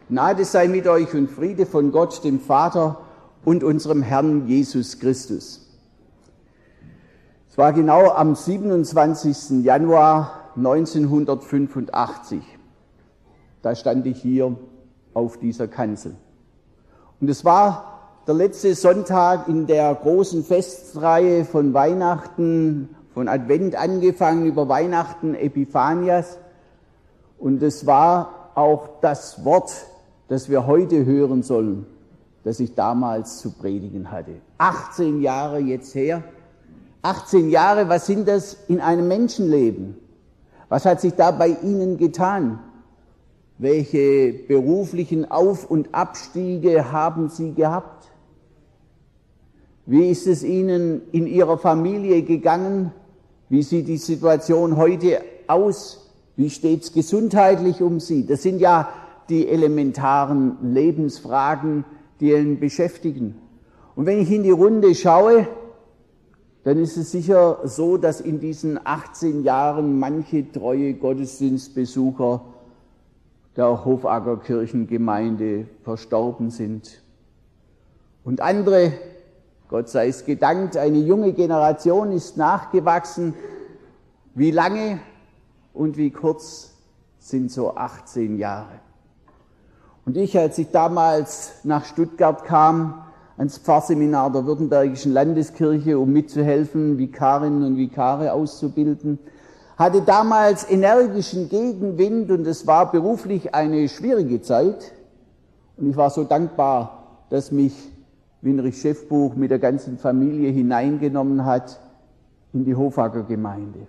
Gnade sei mit euch und Friede von Gott, dem Vater und unserem Herrn Jesus Christus. Es war genau am 27. Januar 1985. Da stand ich hier auf dieser Kanzel. Und es war der letzte Sonntag in der großen Festreihe von Weihnachten, von Advent angefangen über Weihnachten, Epiphanias. Und es war auch das Wort, das wir heute hören sollen, das ich damals zu predigen hatte. 18 Jahre jetzt her. 18 Jahre, was sind das in einem Menschenleben? Was hat sich da bei Ihnen getan? Welche beruflichen Auf- und Abstiege haben Sie gehabt? Wie ist es Ihnen in Ihrer Familie gegangen? Wie sieht die Situation heute aus? Wie steht es gesundheitlich um Sie? Das sind ja die elementaren Lebensfragen, die ihn beschäftigen. Und wenn ich in die Runde schaue, dann ist es sicher so, dass in diesen 18 Jahren manche treue Gottesdienstbesucher der Hofacker Kirchengemeinde verstorben sind. Und andere, Gott sei es gedankt, eine junge Generation ist nachgewachsen. Wie lange und wie kurz sind so 18 Jahre? Und ich, als ich damals nach Stuttgart kam, ans Pfarrseminar der Württembergischen Landeskirche, um mitzuhelfen, Vikarinnen und Vikare auszubilden, hatte damals energischen Gegenwind und es war beruflich eine schwierige Zeit. Und ich war so dankbar, dass mich Winrich Schäffbuch mit der ganzen Familie hineingenommen hat in die Hofacker Gemeinde.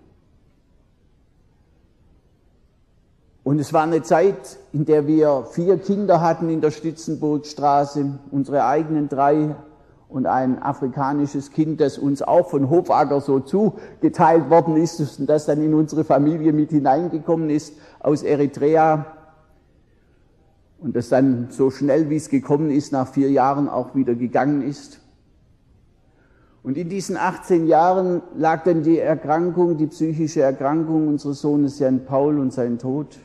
Und es war eine Zeit, in der wir 4 Kinder hatten in der Stützenburgstraße, unsere eigenen 3 und ein afrikanisches Kind, das uns auch von Hofacker so zugeteilt worden ist und das dann in unsere Familie mit hineingekommen ist aus Eritrea und das dann so schnell, wie es gekommen ist, nach 4 Jahren auch wieder gegangen ist. Und in diesen 18 Jahren lag dann die Erkrankung, die psychische Erkrankung unseres Sohnes Jan Paul und sein Tod.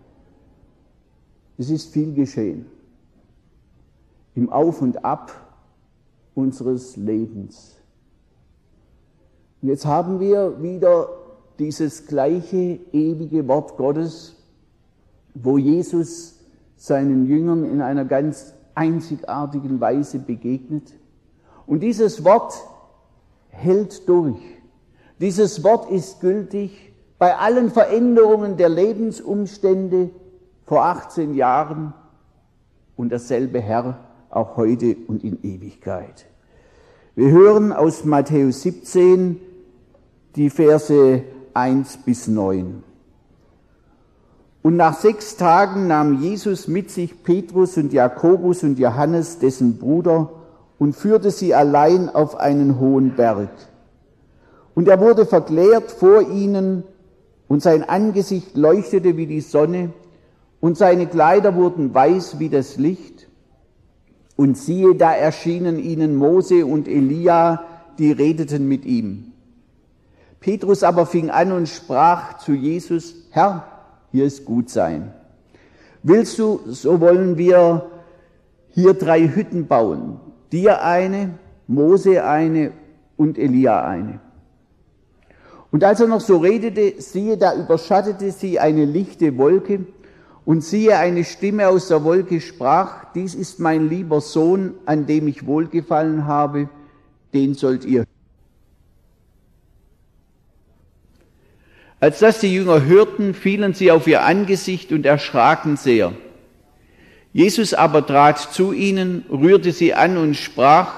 Es ist viel geschehen im Auf und Ab unseres Lebens. Und jetzt haben wir wieder dieses gleiche ewige Wort Gottes, wo Jesus seinen Jüngern in einer ganz einzigartigen Weise begegnet. Und dieses Wort hält durch. Dieses Wort ist gültig bei allen Veränderungen der Lebensumstände vor 18 Jahren und dasselbe Herr auch heute und in Ewigkeit. Wir hören aus Matthäus 17 die Verse 1 bis 9. Und nach 6 Tagen nahm Jesus mit sich Petrus und Jakobus und Johannes, dessen Bruder, und führte sie allein auf einen hohen Berg. Und er wurde verklärt vor ihnen, und sein Angesicht leuchtete wie die Sonne, und seine Kleider wurden weiß wie das Licht. Und siehe, da erschienen ihnen Mose und Elia, die redeten mit ihm. Petrus aber fing an und sprach zu Jesus: Herr, hier ist gut sein. Willst du, so wollen wir hier 3 Hütten bauen. Dir eine, Mose eine und Elia eine. Und als er noch so redete, siehe, da überschattete sie eine lichte Wolke, und siehe, eine Stimme aus der Wolke sprach: Dies ist mein lieber Sohn, an dem ich wohlgefallen habe, den sollt ihr. Als das die Jünger hörten, fielen sie auf ihr Angesicht und erschraken sehr. Jesus aber trat zu ihnen, rührte sie an und sprach: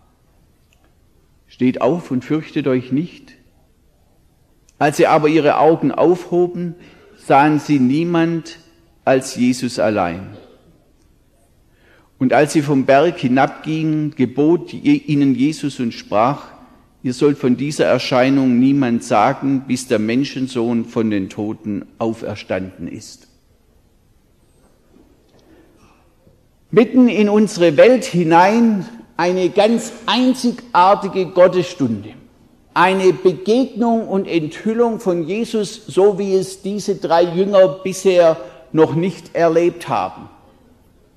Steht auf und fürchtet euch nicht. Als sie aber ihre Augen aufhoben, sahen sie niemand als Jesus allein. Und als sie vom Berg hinabgingen, gebot ihnen Jesus und sprach: Ihr sollt von dieser Erscheinung niemand sagen, bis der Menschensohn von den Toten auferstanden ist. Mitten in unsere Welt hinein eine ganz einzigartige Gottesstunde. Eine Begegnung und Enthüllung von Jesus, so wie es diese 3 Jünger bisher noch nicht erlebt haben.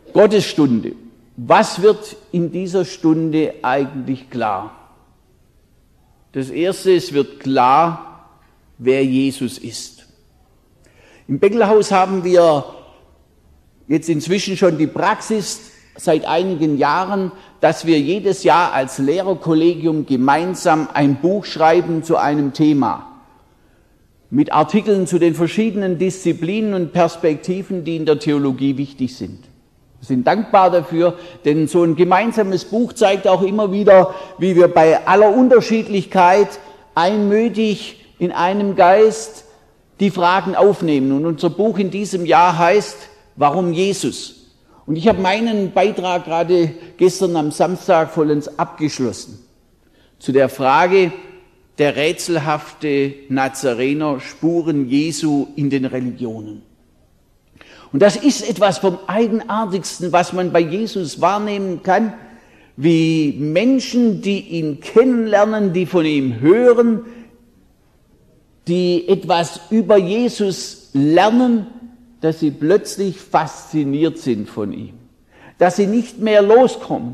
Gottesstunde. Was wird in dieser Stunde eigentlich klar? Das Erste, es wird klar, wer Jesus ist. Im Beckelhaus haben wir jetzt inzwischen schon die Praxis seit einigen Jahren, dass wir jedes Jahr als Lehrerkollegium gemeinsam ein Buch schreiben zu einem Thema. Mit Artikeln zu den verschiedenen Disziplinen und Perspektiven, die in der Theologie wichtig sind. Wir sind dankbar dafür, denn so ein gemeinsames Buch zeigt auch immer wieder, wie wir bei aller Unterschiedlichkeit einmütig in einem Geist die Fragen aufnehmen. Und unser Buch in diesem Jahr heißt, warum Jesus? Und ich habe meinen Beitrag gerade gestern am Samstag vollends abgeschlossen. Zu der Frage, der rätselhafte Nazarener, Spuren Jesu in den Religionen. Und das ist etwas vom Eigenartigsten, was man bei Jesus wahrnehmen kann, wie Menschen, die ihn kennenlernen, die von ihm hören, die etwas über Jesus lernen, dass sie plötzlich fasziniert sind von ihm, dass sie nicht mehr loskommen.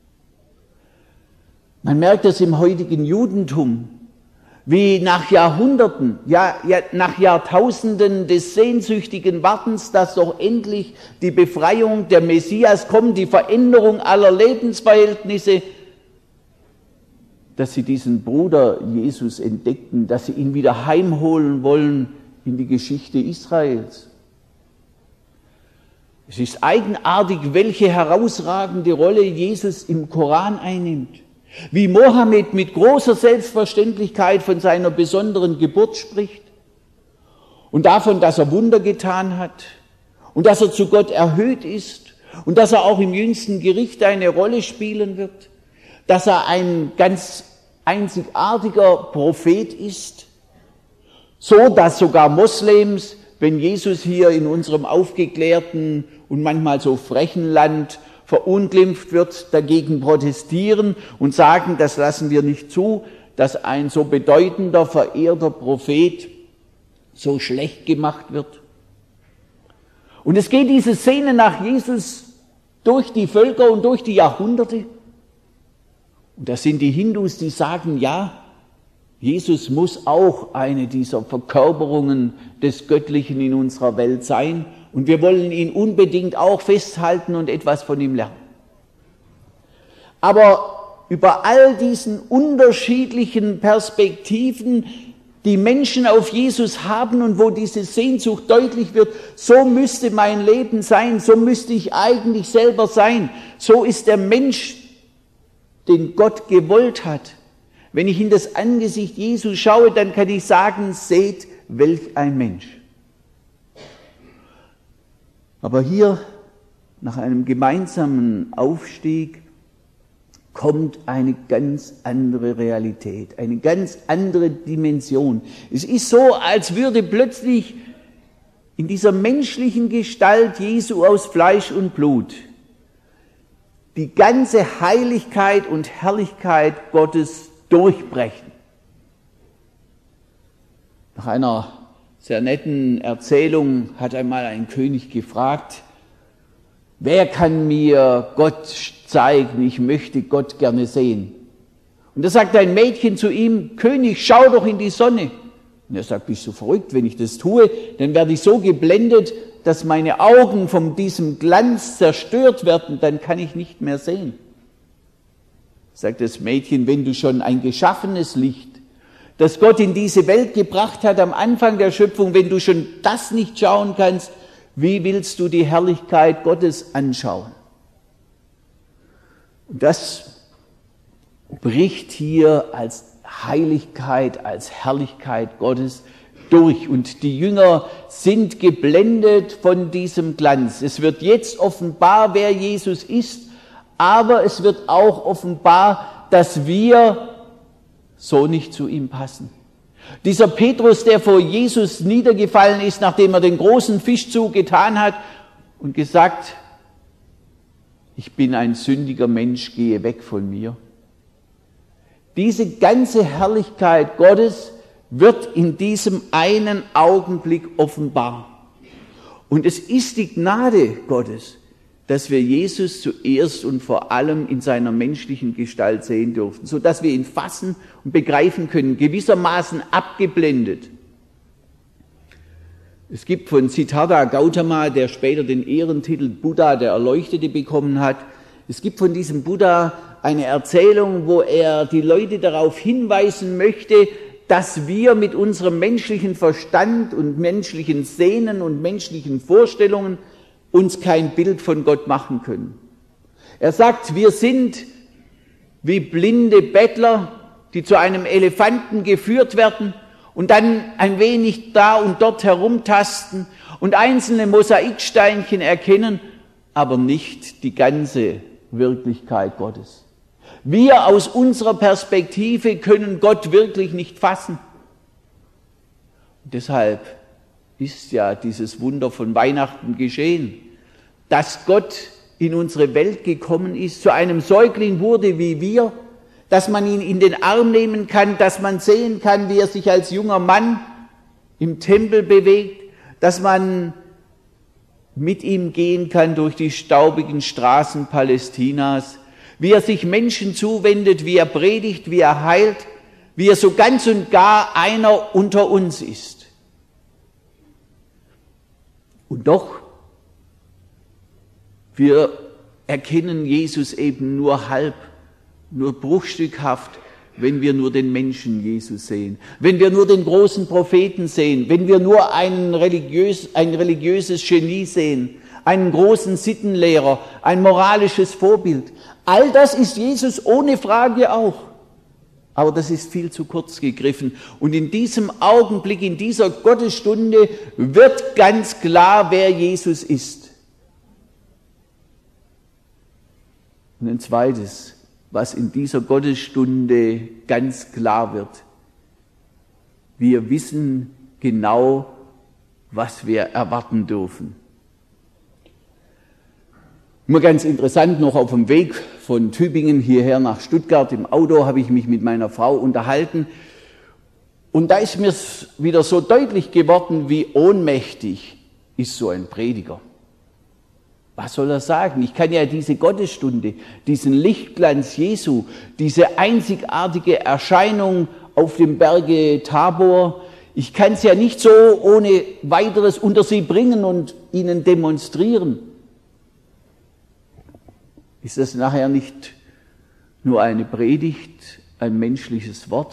Man merkt das im heutigen Judentum, wie nach Jahrhunderten, nach Jahrtausenden des sehnsüchtigen Wartens, dass doch endlich die Befreiung der Messias kommt, die Veränderung aller Lebensverhältnisse, dass sie diesen Bruder Jesus entdeckten, dass sie ihn wieder heimholen wollen in die Geschichte Israels. Es ist eigenartig, welche herausragende Rolle Jesus im Koran einnimmt. Wie Mohammed mit großer Selbstverständlichkeit von seiner besonderen Geburt spricht und davon, dass er Wunder getan hat und dass er zu Gott erhöht ist und dass er auch im jüngsten Gericht eine Rolle spielen wird, dass er ein ganz einzigartiger Prophet ist, so dass sogar Moslems, wenn Jesus hier in unserem aufgeklärten und manchmal so frechen Land verunglimpft wird, dagegen protestieren und sagen, das lassen wir nicht zu, dass ein so bedeutender, verehrter Prophet so schlecht gemacht wird. Und es geht diese Szene nach Jesus durch die Völker und durch die Jahrhunderte. Und das sind die Hindus, die sagen, ja, Jesus muss auch eine dieser Verkörperungen des Göttlichen in unserer Welt sein. Und wir wollen ihn unbedingt auch festhalten und etwas von ihm lernen. Aber über all diesen unterschiedlichen Perspektiven, die Menschen auf Jesus haben und wo diese Sehnsucht deutlich wird, so müsste mein Leben sein, so müsste ich eigentlich selber sein. So ist der Mensch, den Gott gewollt hat. Wenn ich in das Angesicht Jesu schaue, dann kann ich sagen, seht, welch ein Mensch. Aber hier, nach einem gemeinsamen Aufstieg, kommt eine ganz andere Realität, eine ganz andere Dimension. Es ist so, als würde plötzlich in dieser menschlichen Gestalt Jesu aus Fleisch und Blut die ganze Heiligkeit und Herrlichkeit Gottes durchbrechen. Nach einer sehr netten Erzählung hat einmal ein König gefragt, wer kann mir Gott zeigen? Ich möchte Gott gerne sehen. Und da sagt ein Mädchen zu ihm, König, schau doch in die Sonne. Und er sagt, bist du verrückt? Wenn ich das tue, dann werde ich so geblendet, dass meine Augen von diesem Glanz zerstört werden, dann kann ich nicht mehr sehen. Sagt das Mädchen, wenn du schon ein geschaffenes Licht, das Gott in diese Welt gebracht hat am Anfang der Schöpfung, wenn du schon das nicht schauen kannst, wie willst du die Herrlichkeit Gottes anschauen? Und das bricht hier als Heiligkeit, als Herrlichkeit Gottes durch. Und die Jünger sind geblendet von diesem Glanz. Es wird jetzt offenbar, wer Jesus ist, aber es wird auch offenbar, dass wir so nicht zu ihm passen. Dieser Petrus, der vor Jesus niedergefallen ist, nachdem er den großen Fischzug getan hat und gesagt, ich bin ein sündiger Mensch, gehe weg von mir. Diese ganze Herrlichkeit Gottes wird in diesem einen Augenblick offenbar. Und es ist die Gnade Gottes, dass wir Jesus zuerst und vor allem in seiner menschlichen Gestalt sehen durften, so dass wir ihn fassen und begreifen können, gewissermaßen abgeblendet. Es gibt von Siddhartha Gautama, der später den Ehrentitel Buddha, der Erleuchtete, bekommen hat, es gibt von diesem Buddha eine Erzählung, wo er die Leute darauf hinweisen möchte, dass wir mit unserem menschlichen Verstand und menschlichen Sehnen und menschlichen Vorstellungen uns kein Bild von Gott machen können. Er sagt, wir sind wie blinde Bettler, die zu einem Elefanten geführt werden und dann ein wenig da und dort herumtasten und einzelne Mosaiksteinchen erkennen, aber nicht die ganze Wirklichkeit Gottes. Wir aus unserer Perspektive können Gott wirklich nicht fassen. Und deshalb ist ja dieses Wunder von Weihnachten geschehen, dass Gott in unsere Welt gekommen ist, zu einem Säugling wurde wie wir, dass man ihn in den Arm nehmen kann, dass man sehen kann, wie er sich als junger Mann im Tempel bewegt, dass man mit ihm gehen kann durch die staubigen Straßen Palästinas, wie er sich Menschen zuwendet, wie er predigt, wie er heilt, wie er so ganz und gar einer unter uns ist. Und doch, wir erkennen Jesus eben nur halb, nur bruchstückhaft, wenn wir nur den Menschen Jesus sehen, wenn wir nur den großen Propheten sehen, wenn wir nur ein religiöses Genie sehen, einen großen Sittenlehrer, ein moralisches Vorbild. All das ist Jesus ohne Frage auch. Aber das ist viel zu kurz gegriffen. Und in diesem Augenblick, in dieser Gottesstunde wird ganz klar, wer Jesus ist. Und ein zweites, was in dieser Gottesstunde ganz klar wird. Wir wissen genau, was wir erwarten dürfen. Nur ganz interessant, noch auf dem Weg von Tübingen hierher nach Stuttgart im Auto habe ich mich mit meiner Frau unterhalten. Und da ist mir wieder so deutlich geworden, wie ohnmächtig ist so ein Prediger. Was soll er sagen? Ich kann ja diese Gottesstunde, diesen Lichtglanz Jesu, diese einzigartige Erscheinung auf dem Berge Tabor, ich kann es ja nicht so ohne weiteres unter sie bringen und ihnen demonstrieren. Ist das nachher nicht nur eine Predigt, ein menschliches Wort?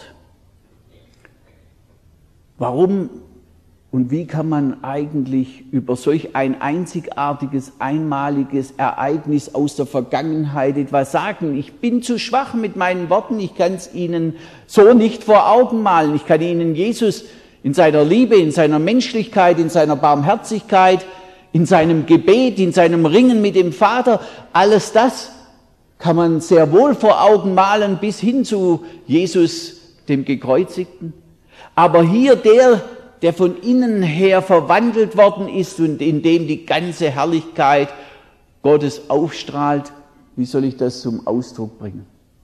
Warum und wie kann man eigentlich über solch ein einzigartiges, einmaliges Ereignis aus der Vergangenheit etwas sagen? Ich bin zu schwach mit meinen Worten, ich kann es Ihnen so nicht vor Augen malen. Ich kann Ihnen Jesus in seiner Liebe, in seiner Menschlichkeit, in seiner Barmherzigkeit, in seinem Gebet, in seinem Ringen mit dem Vater, alles das kann man sehr wohl vor Augen malen, bis hin zu Jesus, dem Gekreuzigten. Aber hier der von innen her verwandelt worden ist und in dem die ganze Herrlichkeit Gottes aufstrahlt, wie soll ich das zum Ausdruck bringen?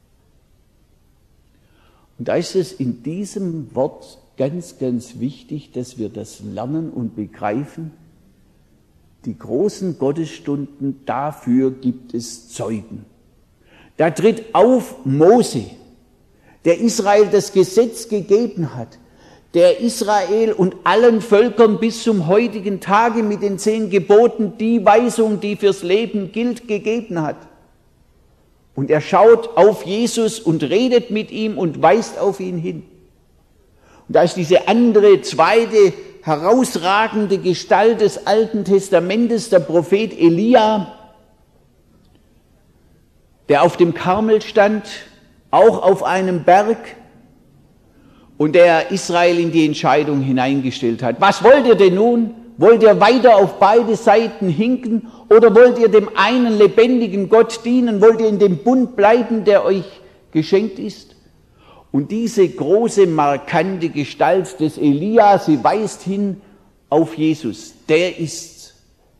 Und da ist es in diesem Wort ganz, ganz wichtig, dass wir das lernen und begreifen. Die großen Gottesstunden, dafür gibt es Zeugen. Da tritt auf Mose, der Israel das Gesetz gegeben hat, der Israel und allen Völkern bis zum heutigen Tage mit den 10 Geboten die Weisung, die fürs Leben gilt, gegeben hat. Und er schaut auf Jesus und redet mit ihm und weist auf ihn hin. Und da ist diese andere, zweite, herausragende Gestalt des Alten Testamentes, der Prophet Elia, der auf dem Karmel stand, auch auf einem Berg, und der Israel in die Entscheidung hineingestellt hat. Was wollt ihr denn nun? Wollt ihr weiter auf beide Seiten hinken oder wollt ihr dem einen lebendigen Gott dienen? Wollt ihr in dem Bund bleiben, der euch geschenkt ist? Und diese große, markante Gestalt des Elia, sie weist hin auf Jesus. Der ist's.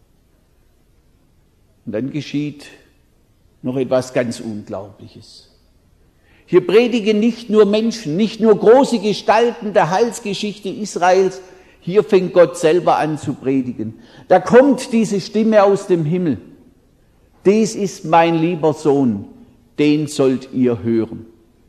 Und dann geschieht noch etwas ganz Unglaubliches. Hier predigen nicht nur Menschen, nicht nur große Gestalten der Heilsgeschichte Israels, hier fängt Gott selber an zu predigen. Da kommt diese Stimme aus dem Himmel. dies ist mein lieber Sohn, den sollt ihr hören.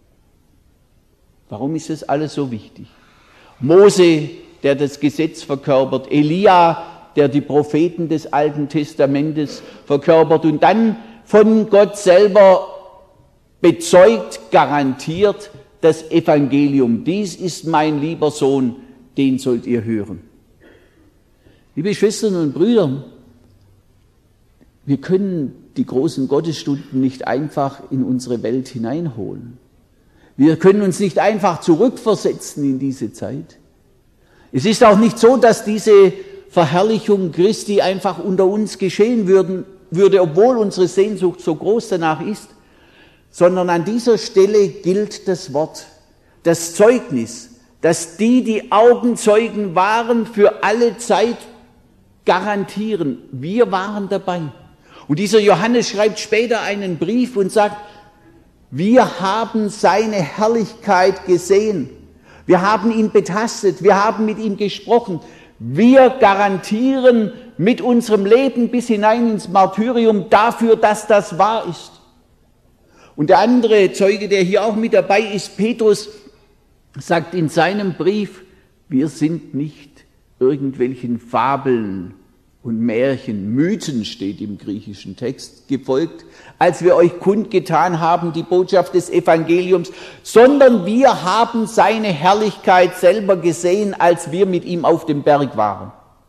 Warum ist das alles so wichtig? Mose, der das Gesetz verkörpert, Elia, der die Propheten des Alten Testamentes verkörpert und dann von Gott selber bezeugt, garantiert das Evangelium. Dies ist mein lieber Sohn, den sollt ihr hören. Liebe Schwestern und Brüder, wir können die großen Gottesstunden nicht einfach in unsere Welt hineinholen. Wir können uns nicht einfach zurückversetzen in diese Zeit. Es ist auch nicht so, dass diese Verherrlichung Christi einfach unter uns geschehen würde, obwohl unsere Sehnsucht so groß danach ist, sondern an dieser Stelle gilt das Wort, das Zeugnis, dass die Augenzeugen waren, für alle Zeit garantieren. Wir waren dabei. Und dieser Johannes schreibt später einen Brief und sagt, wir haben seine Herrlichkeit gesehen. Wir haben ihn betastet. Wir haben mit ihm gesprochen. Wir garantieren mit unserem Leben bis hinein ins Martyrium dafür, dass das wahr ist. Und der andere Zeuge, der hier auch mit dabei ist, Petrus, sagt in seinem Brief, wir sind nicht irgendwelchen Fabeln und Märchen, Mythen steht im griechischen Text, gefolgt, als wir euch kundgetan haben, die Botschaft des Evangeliums, sondern wir haben seine Herrlichkeit selber gesehen, als wir mit ihm auf dem Berg waren.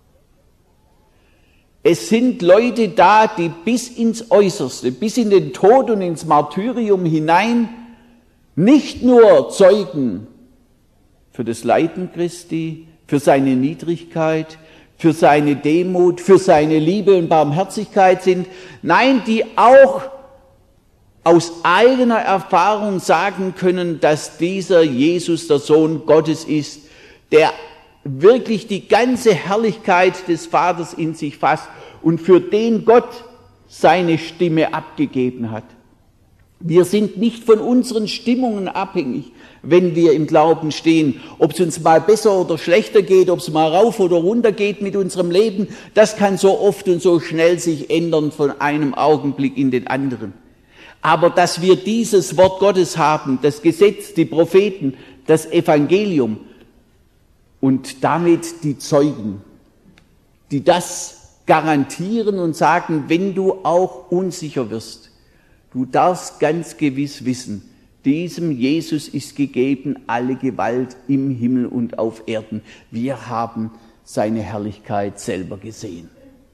Es sind Leute da, die bis ins Äußerste, bis in den Tod und ins Martyrium hinein nicht nur Zeugen für das Leiden Christi, für seine Niedrigkeit, für seine Demut, für seine Liebe und Barmherzigkeit sind, nein, die auch aus eigener Erfahrung sagen können, dass dieser Jesus der Sohn Gottes ist, der wirklich die ganze Herrlichkeit des Vaters in sich fasst und für den Gott seine Stimme abgegeben hat. Wir sind nicht von unseren Stimmungen abhängig, wenn wir im Glauben stehen. Ob es uns mal besser oder schlechter geht, ob es mal rauf oder runter geht mit unserem Leben, das kann so oft und so schnell sich ändern von einem Augenblick in den anderen. Aber dass wir dieses Wort Gottes haben, das Gesetz, die Propheten, das Evangelium und damit die Zeugen, die das garantieren und sagen, wenn du auch unsicher wirst, du darfst ganz gewiss wissen, diesem Jesus ist gegeben alle Gewalt im Himmel und auf Erden. Wir haben seine Herrlichkeit selber gesehen.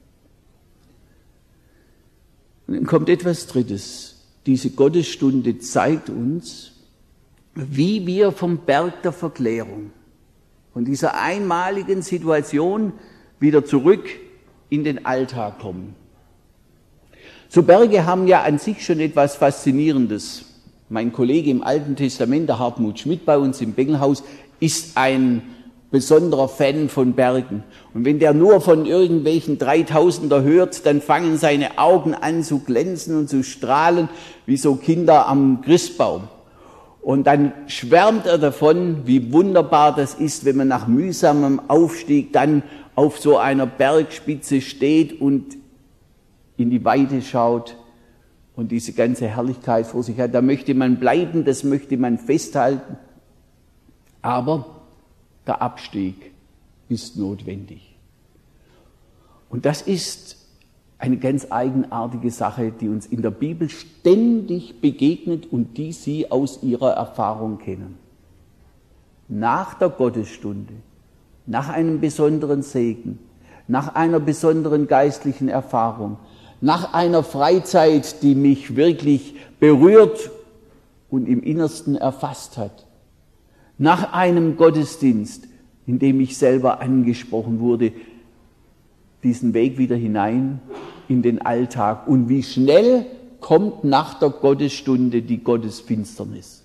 Und dann kommt etwas Drittes. Diese Gottesstunde zeigt uns, wie wir vom Berg der Verklärung, von dieser einmaligen Situation wieder zurück in den Alltag kommen. So Berge haben ja an sich schon etwas Faszinierendes. Mein Kollege im Alten Testament, der Hartmut Schmidt bei uns im Bengelhaus, ist ein besonderer Fan von Bergen. Und wenn der nur von irgendwelchen 3000er hört, dann fangen seine Augen an zu glänzen und zu strahlen, wie so Kinder am Christbaum. Und dann schwärmt er davon, wie wunderbar das ist, wenn man nach mühsamem Aufstieg dann auf so einer Bergspitze steht und in die Weite schaut und diese ganze Herrlichkeit vor sich hat. Da möchte man bleiben, das möchte man festhalten. Aber der Abstieg ist notwendig. Und das ist eine ganz eigenartige Sache, die uns in der Bibel ständig begegnet und die Sie aus Ihrer Erfahrung kennen. Nach der Gottesstunde, nach einem besonderen Segen, nach einer besonderen geistlichen Erfahrung, nach einer Freizeit, die mich wirklich berührt und im Innersten erfasst hat, nach einem Gottesdienst, in dem ich selber angesprochen wurde, diesen Weg wieder hinein in den Alltag. Und wie schnell kommt nach der Gottesstunde die Gottesfinsternis.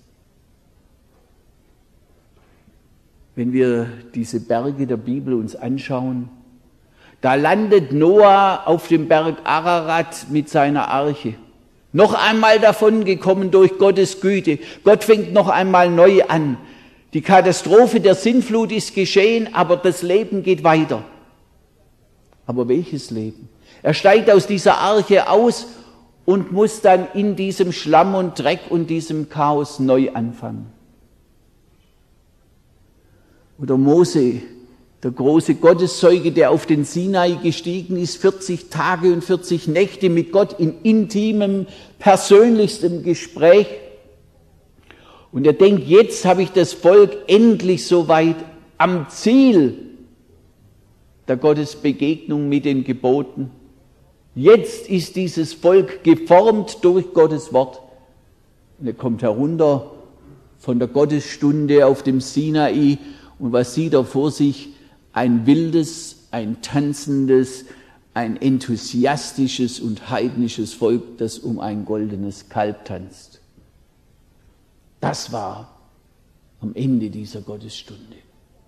Wenn wir diese Berge der Bibel uns anschauen, da landet Noah auf dem Berg Ararat mit seiner Arche. Noch einmal davongekommen durch Gottes Güte. Gott fängt noch einmal neu an. Die Katastrophe der Sintflut ist geschehen, aber das Leben geht weiter. Aber welches Leben? Er steigt aus dieser Arche aus und muss dann in diesem Schlamm und Dreck und diesem Chaos neu anfangen. Oder Mose, der große Gotteszeuge, der auf den Sinai gestiegen ist, 40 Tage und 40 Nächte mit Gott in intimem, persönlichstem Gespräch. Und er denkt, jetzt habe ich das Volk endlich soweit am Ziel der Gottesbegegnung mit den Geboten. Jetzt ist dieses Volk geformt durch Gottes Wort. Und er kommt herunter von der Gottesstunde auf dem Sinai. Und was sieht er vor sich? Ein wildes, ein tanzendes, ein enthusiastisches und heidnisches Volk, das um ein goldenes Kalb tanzt. Das war am Ende dieser Gottesstunde.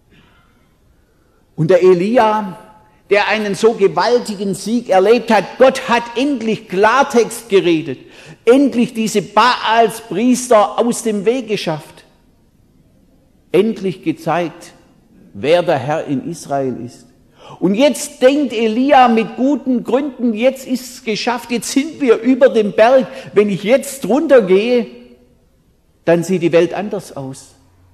Und der Elia, der einen so gewaltigen Sieg erlebt hat, Gott hat endlich Klartext geredet, endlich diese Baalspriester aus dem Weg geschafft, endlich gezeigt, wer der Herr in Israel ist. Und jetzt denkt Elia mit guten Gründen, jetzt ist es geschafft, jetzt sind wir über dem Berg. Wenn ich jetzt runtergehe, dann sieht die Welt anders aus.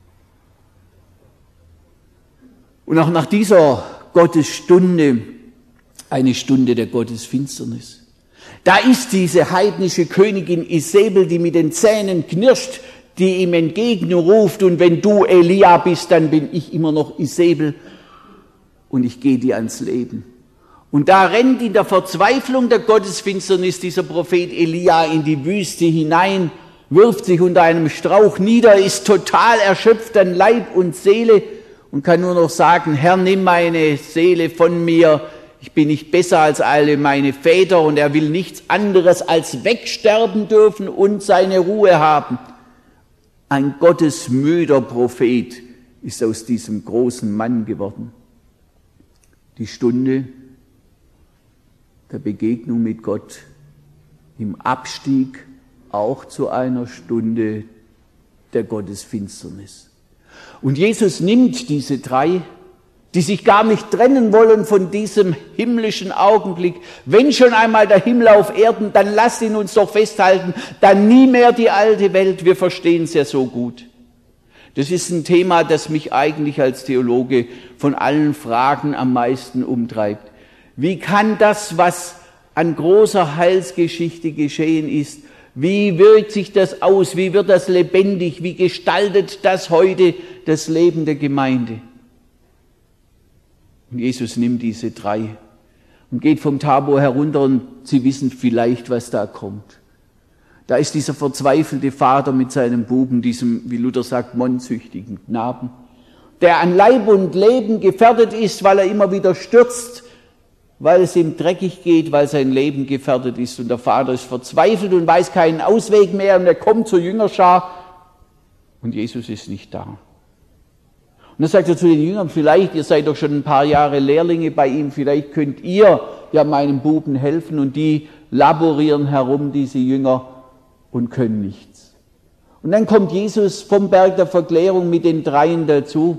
Und auch nach dieser Gottesstunde, eine Stunde der Gottesfinsternis. Da ist diese heidnische Königin Isabel, die mit den Zähnen knirscht, die ihm entgegenruft, und wenn du Elia bist, dann bin ich immer noch Isabel und ich gehe dir ans Leben. Und da rennt in der Verzweiflung der Gottesfinsternis dieser Prophet Elia in die Wüste hinein, wirft sich unter einem Strauch nieder, ist total erschöpft an Leib und Seele und kann nur noch sagen, Herr, nimm meine Seele von mir, ich bin nicht besser als alle meine Väter, und er will nichts anderes als wegsterben dürfen und seine Ruhe haben. Ein gottesmüder Prophet ist aus diesem großen Mann geworden. Die Stunde der Begegnung mit Gott im Abstieg auch zu einer Stunde der Gottesfinsternis. Und Jesus nimmt diese drei, die sich gar nicht trennen wollen von diesem himmlischen Augenblick. Wenn schon einmal der Himmel auf Erden, dann lasst ihn uns doch festhalten, dann nie mehr die alte Welt. Wir verstehen es ja so gut. Das ist ein Thema, das mich eigentlich als Theologe von allen Fragen am meisten umtreibt. Wie kann das, was an großer Heilsgeschichte geschehen ist, wie wirkt sich das aus? Wie wird das lebendig? Wie gestaltet das heute das Leben der Gemeinde? Und Jesus nimmt diese drei und geht vom Tabor herunter, und Sie wissen vielleicht, was da kommt. Da ist dieser verzweifelte Vater mit seinem Buben, diesem, wie Luther sagt, mondsüchtigen Knaben, der an Leib und Leben gefährdet ist, weil er immer wieder stürzt, weil es ihm dreckig geht, weil sein Leben gefährdet ist. Und der Vater ist verzweifelt und weiß keinen Ausweg mehr, und er kommt zur Jüngerschar und Jesus ist nicht da. Und dann sagt er zu den Jüngern, vielleicht, ihr seid doch schon ein paar Jahre Lehrlinge bei ihm, vielleicht könnt ihr ja meinem Buben helfen. Und die laborieren herum, diese Jünger, und können nichts. Und dann kommt Jesus vom Berg der Verklärung mit den dreien dazu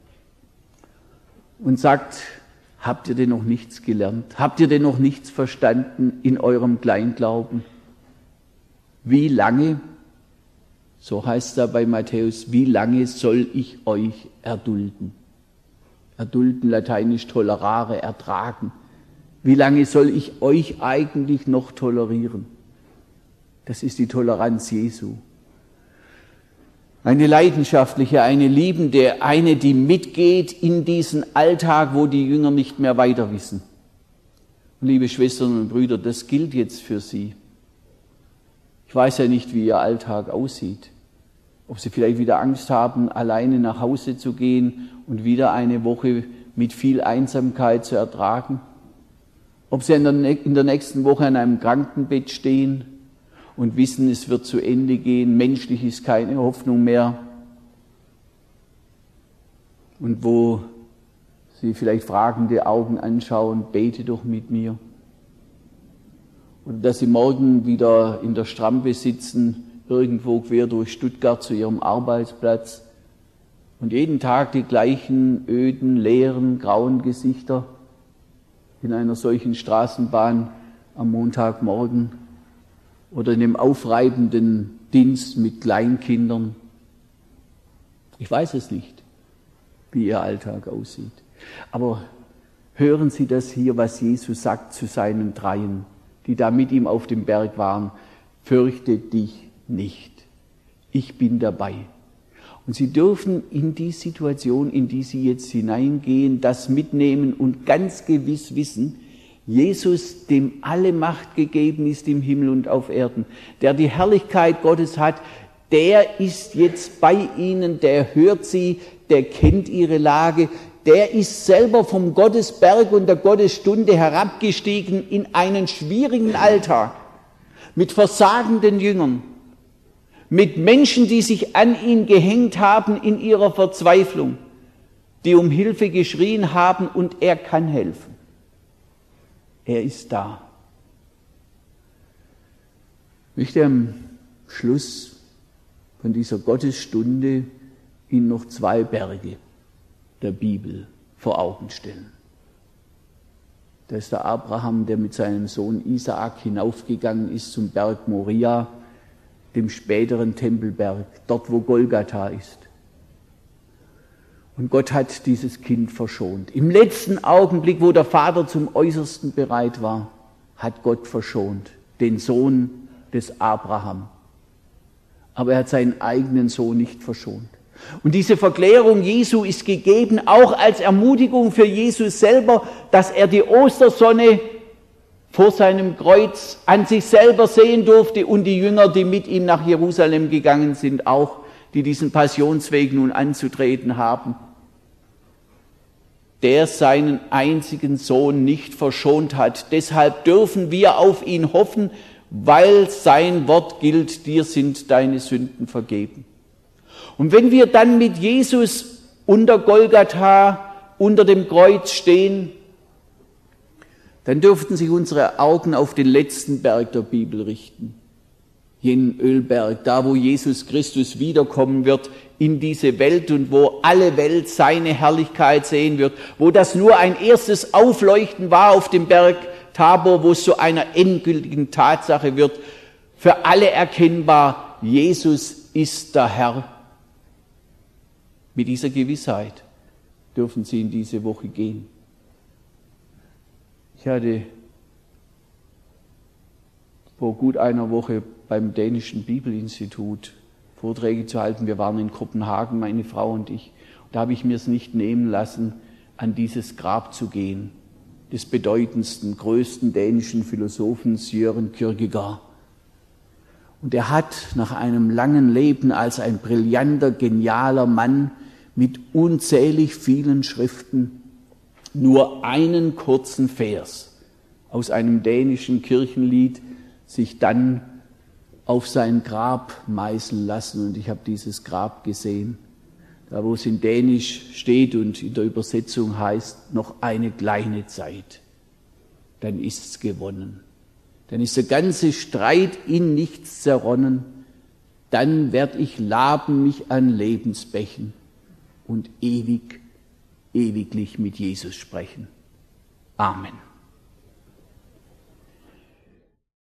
und sagt, habt ihr denn noch nichts gelernt? Habt ihr denn noch nichts verstanden in eurem Kleinglauben? Wie lange, so heißt es da bei Matthäus, wie lange soll ich euch erdulden? Erdulden, lateinisch tolerare, ertragen. Wie lange soll ich euch eigentlich noch tolerieren? Das ist die Toleranz Jesu. Eine leidenschaftliche, eine liebende, eine, die mitgeht in diesen Alltag, wo die Jünger nicht mehr weiter wissen. Und liebe Schwestern und Brüder, das gilt jetzt für Sie. Ich weiß ja nicht, wie Ihr Alltag aussieht. Ob Sie vielleicht wieder Angst haben, alleine nach Hause zu gehen und wieder eine Woche mit viel Einsamkeit zu ertragen. Ob Sie in der nächsten Woche an einem Krankenbett stehen und wissen, es wird zu Ende gehen, menschlich ist keine Hoffnung mehr. Und wo Sie vielleicht fragende Augen anschauen, bete doch mit mir. Oder dass Sie morgen wieder in der Strampe sitzen, irgendwo quer durch Stuttgart zu Ihrem Arbeitsplatz und jeden Tag die gleichen öden, leeren, grauen Gesichter in einer solchen Straßenbahn am Montagmorgen. oder in dem aufreibenden Dienst mit Kleinkindern. Ich weiß es nicht, wie Ihr Alltag aussieht. Aber hören Sie das hier, was Jesus sagt zu seinen Dreien, die da mit ihm auf dem Berg waren. Fürchte dich nicht, ich bin dabei. Und Sie dürfen in die Situation, in die Sie jetzt hineingehen, das mitnehmen und ganz gewiss wissen, Jesus, dem alle Macht gegeben ist im Himmel und auf Erden, der die Herrlichkeit Gottes hat, der ist jetzt bei Ihnen, der hört Sie, der kennt Ihre Lage, der ist selber vom Gottesberg und der Gottesstunde herabgestiegen in einen schwierigen Alltag mit versagenden Jüngern, mit Menschen, die sich an ihn gehängt haben in ihrer Verzweiflung, die um Hilfe geschrien haben und er kann helfen. Er ist da. Ich möchte am Schluss von dieser Gottesstunde Ihnen noch 2 Berge der Bibel vor Augen stellen. Da ist der Abraham, der mit seinem Sohn Isaak hinaufgegangen ist zum Berg Moria, dem späteren Tempelberg, dort wo Golgatha ist. Und Gott hat dieses Kind verschont. Im letzten Augenblick, wo der Vater zum Äußersten bereit war, hat Gott verschont, den Sohn des Abraham. Aber er hat seinen eigenen Sohn nicht verschont. Und diese Verklärung Jesu ist gegeben auch als Ermutigung für Jesus selber, dass er die Ostersonne vor seinem Kreuz an sich selber sehen durfte und die Jünger, die mit ihm nach Jerusalem gegangen sind, auch, die diesen Passionsweg nun anzutreten haben. Der seinen einzigen Sohn nicht verschont hat. Deshalb dürfen wir auf ihn hoffen, weil sein Wort gilt, dir sind deine Sünden vergeben. Und wenn wir dann mit Jesus unter Golgatha, unter dem Kreuz stehen, dann dürften sich unsere Augen auf den letzten Berg der Bibel richten. Jenen Ölberg, da wo Jesus Christus wiederkommen wird in diese Welt und wo alle Welt seine Herrlichkeit sehen wird, wo das nur ein erstes Aufleuchten war auf dem Berg Tabor, wo es zu einer endgültigen Tatsache wird, für alle erkennbar, Jesus ist der Herr. Mit dieser Gewissheit dürfen Sie in diese Woche gehen. Ich hatte vor gut einer Woche beim Dänischen Bibelinstitut Vorträge zu halten. Wir waren in Kopenhagen, meine Frau und ich. Da habe ich mir es nicht nehmen lassen, an dieses Grab zu gehen, des bedeutendsten, größten dänischen Philosophen Søren Kierkegaard. Und er hat nach einem langen Leben als ein brillanter, genialer Mann mit unzählig vielen Schriften nur einen kurzen Vers aus einem dänischen Kirchenlied sich dann auf sein Grab meißeln lassen. Und ich habe dieses Grab gesehen, da wo es in Dänisch steht und in der Übersetzung heißt, noch eine kleine Zeit, dann ist's gewonnen. Dann ist der ganze Streit in nichts zerronnen, dann werd ich laben mich an Lebensbächen und ewiglich mit Jesus sprechen. Amen.